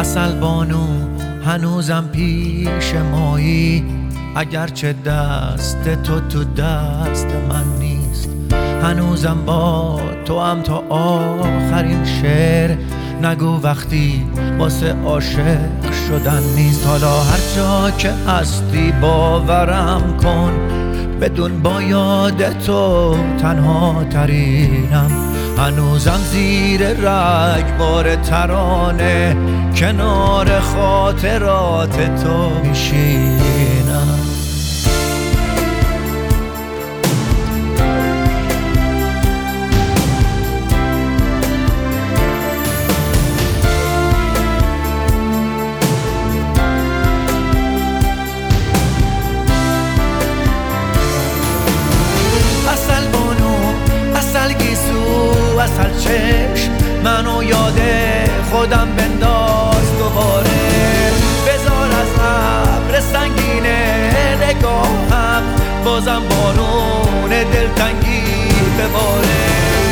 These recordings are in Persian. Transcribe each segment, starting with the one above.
عسل بانو هنوزم پیش مایی، اگرچه دست تو دست من نیست. هنوزم با تو هم تا آخرین شعر، نگو وقتی واسه عاشق شدن نیست. حالا هر جا که هستی باورم کن، بدون با یاد تو تنها ترینم. هنوزم زیر رگبار ترانه، کنار خاطرات تو میشینم. عسل چشم منو یاد خودم بنداز دوباره، بذار از ابر سنگین نگاهم بازم بارون دلتنگی بباره.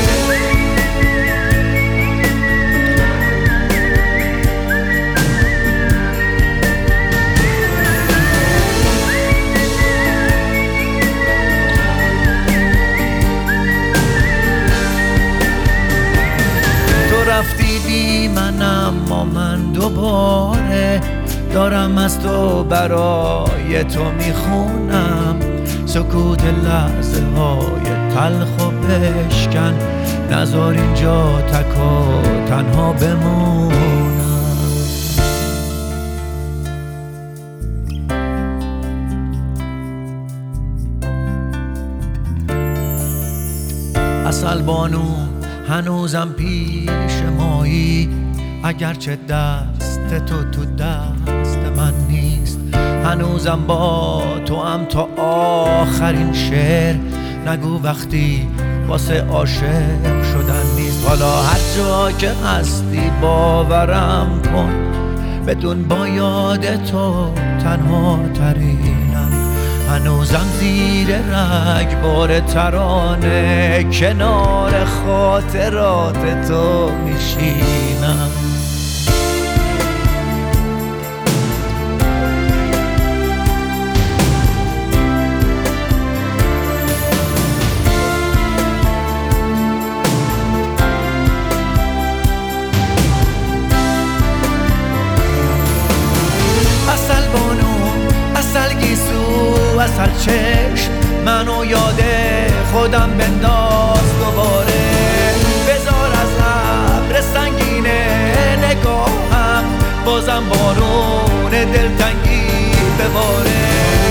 رفتی بی من اما من دوباره دارم از تو برای تو میخونم. سکوت لحظه های تلخ و بشکن، نذار اینجا تک و تنها بمونم. عسل بانو هنوزم پیش مایی، اگرچه دست تو دست من نیست. هنوزم با تو هم تا آخرین شعر، نگو وقتی واسه عاشق شدن نیست. حالا هر جا که هستی باورم کن، بدون با یاد تو تنها ترینم. هنوزم زیر رگبار ترانه، کنار خاطرات تو میشینم. عسل بانو عسل گیسو عسل چشم منو یاد خودم بنداز دوباره، بذار از ابر سنگین نگاهم بازم بارون دلتنگی بباره.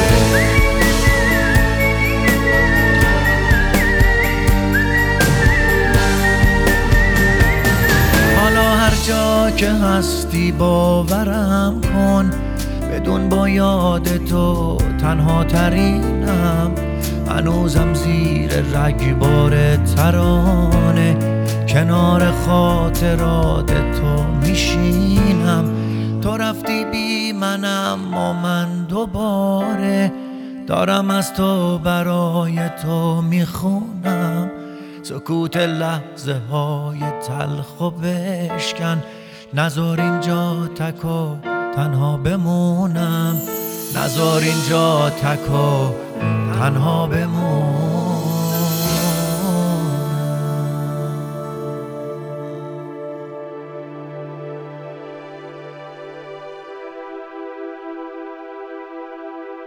حالا هر جا که هستی باورم کن، بدون با یاد تو تنها ترینم. هنوزم زیر رگبار ترانه، کنار خاطرات تو میشینم. تو رفتی بی من اما من دوباره دارم از تو برای تو میخونم. سکوت لحظه های تلخ و بشکن، نذار اینجا تک و تنها بمونم. نذار اینجا تک و تنها بمونم.